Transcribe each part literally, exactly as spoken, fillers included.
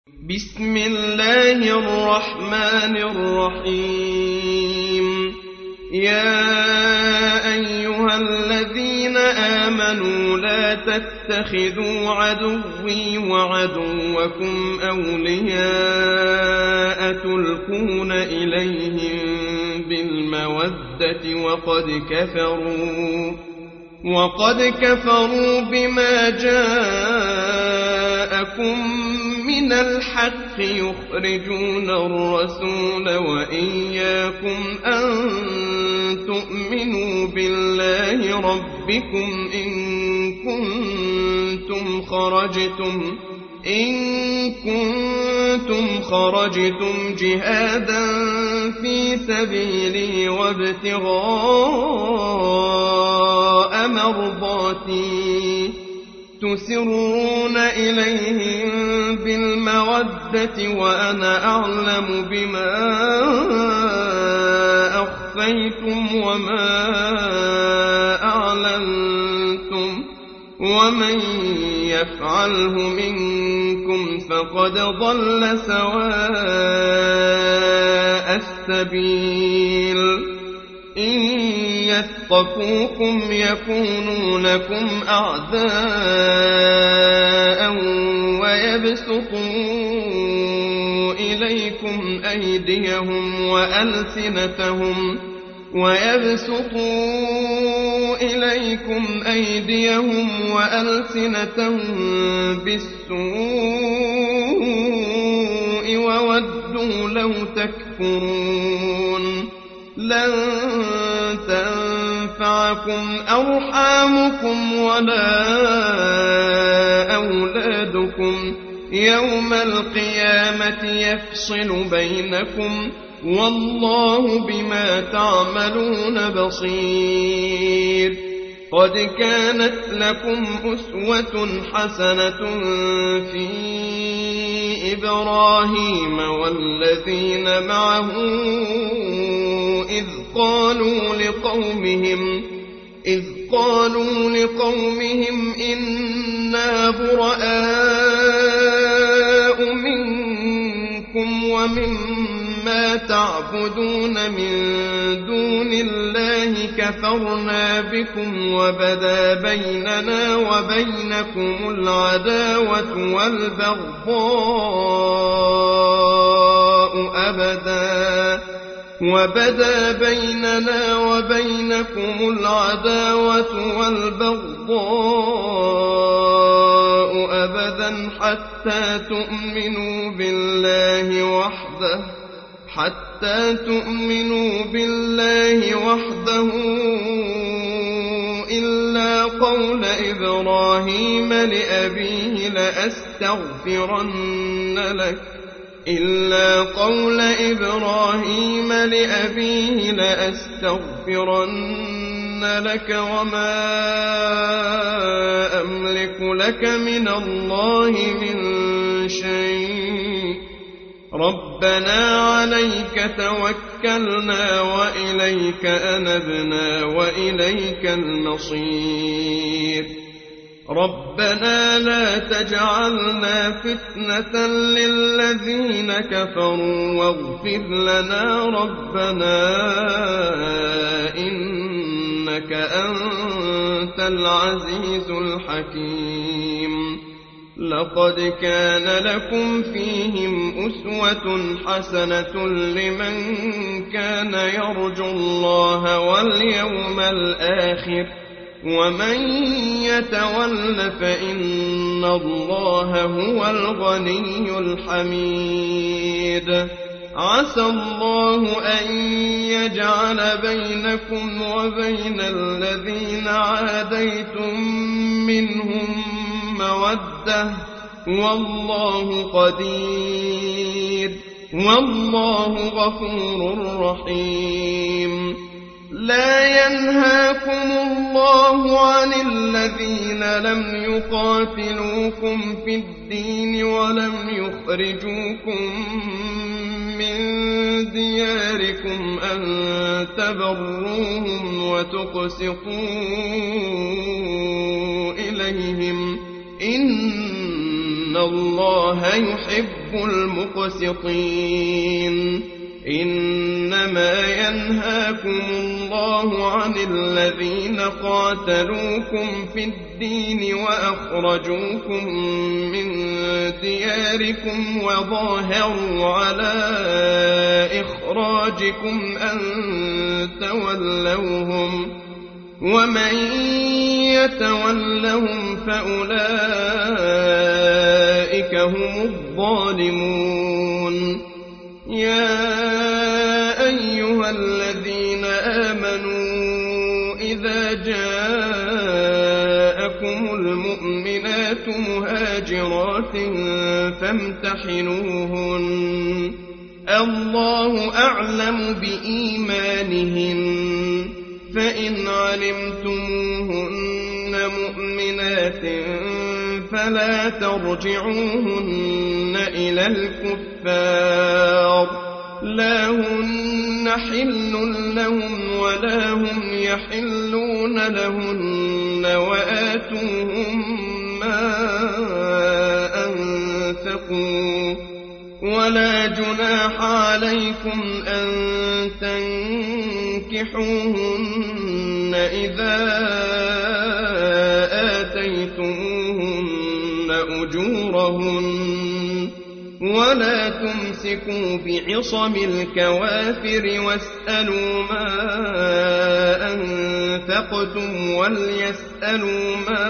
بسم الله الرحمن الرحيم. يا أيها الذين آمنوا لا تتخذوا عدوي وعدوكم أولياء تلقون إليهم بالمودة وقد كفروا وقد كفروا بما جاءكم من الحق يخرجون الرسول وإياكم أن تؤمنوا بالله ربكم إن كنتم خرجتم إن كنتم خرجتم جهادا في سبيلي وابتغاء مرضاتي تسرون إليهم بالمودة وأنا أعلم بما أخفيتم وما أعلنتم ومن يفعله منكم فقد ضل سواء السبيل. إن يثقفوكم يكونوا لكم أعداء ويبسطوا إليكم أيديهم وألسنتهم ويبسطوا إليكم أيديهم وألسنتهم بالسوء وودوا لو تكفرون. لن تنفعكم أرحامكم ولا أولادكم يوم القيامة يفصل بينكم والله بما تعملون بصير. قد كانت لكم أسوة حسنة في إبراهيم والذين معه إذ قالوا لقومهم إذ قالوا لقومهم إنا براء منكم ومما تعبدون من دون الله كفرنا بكم وبدا بيننا وبينكم العداوة والبغضاء أبدا وبدا بيننا وبينكم العداوة والبغضاء أبدا حتى تؤمنوا بالله وحده حتى تؤمنوا بالله وحده إلا قول إبراهيم لأبيه لأستغفرن لك إلا قول إبراهيم لأبيه لأستغفرن لك وما أملك لك من الله من شيء ربنا عليك توكلنا وإليك أنبنا وإليك المصير. ربنا لا تجعلنا فتنة للذين كفروا واغفر لنا ربنا إنك أنت العزيز الحكيم. لقد كان لكم فيهم أسوة حسنة لمن كان يرجو الله واليوم الآخر ومن يتول فإن الله هو الغني الحميد. عسى الله أن يجعل بينكم وبين الذين عاديتم منهم مودة والله قدير والله غفور رحيم. لا ينهاكم الله عن الذين لم يقاتلوكم في الدين ولم يخرجوكم من دياركم أن تبروهم وتقسطوا إليهم إن الله يحب المقسطين إنما ينهاكم الله عن الذين قاتلوكم في الدين وأخرجوكم من دياركم وظاهروا على إخراجكم أن تولوهم ومن يتولهم فأولئك هم الظالمون يا أيها الذين آمنوا إذا جاءكم المؤمنات مهاجرات فامتحنوهن الله أعلم بإيمانهن فإن علمتموهن مؤمنات فلا ترجعوهن إلى الكفار لا هن حل لهم ولا هم يحلون لهن وآتوهم ما أنفقوا ولا جناح عليكم أن تنكحوهن إذا آتيتموهن أجورهن ولا تمسكوا بعصم الكوافر واسألوا ما أنفقتم وليسألوا ما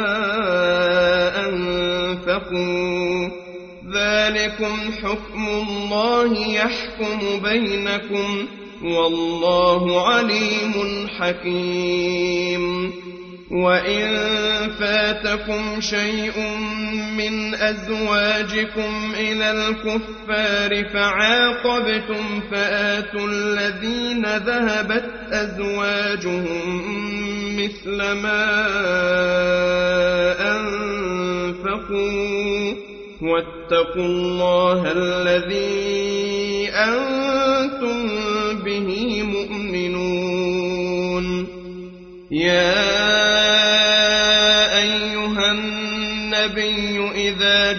أنفقوا ذلكم حكم الله يحكم بينكم والله عليم حكيم وإن فاتكم شيء من أزواجكم إلى الكفار فعاقبتم فآتوا الذين ذهبت أزواجهم مثل ما أنفقوا واتقوا الله الذي أنتم به مؤمنون يا أيها النبي إذا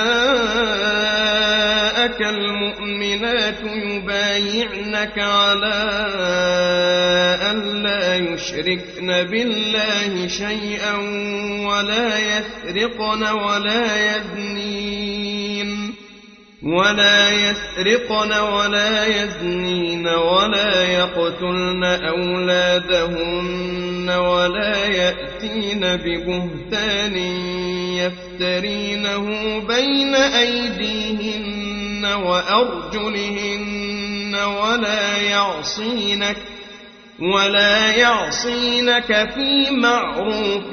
جاءك المؤمنات يبايعنك على أن لا يشركن بالله شيئا ولا يسرقن ولا يزنين ولا يسرقن ولا يزنين ولا يقتلن أولادهن ولا يأتين ببهتان يفترينه بين أيديهن وأرجلهن ولا يعصينك ولا يعصينك في معروف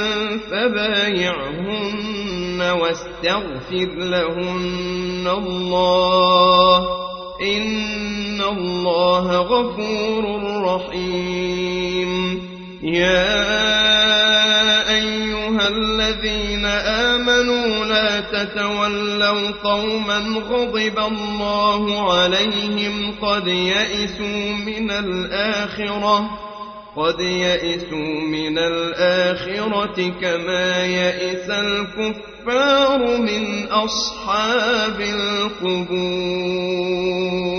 فبايعهن واستغفر لهن الله إن الله غفور رحيم يا أيها الذين آمنوا لا تتولوا قوما غضب الله عليهم قد يئسوا من الآخرة قد يئسوا من الآخرة كما يئس الكفار من أصحاب القبور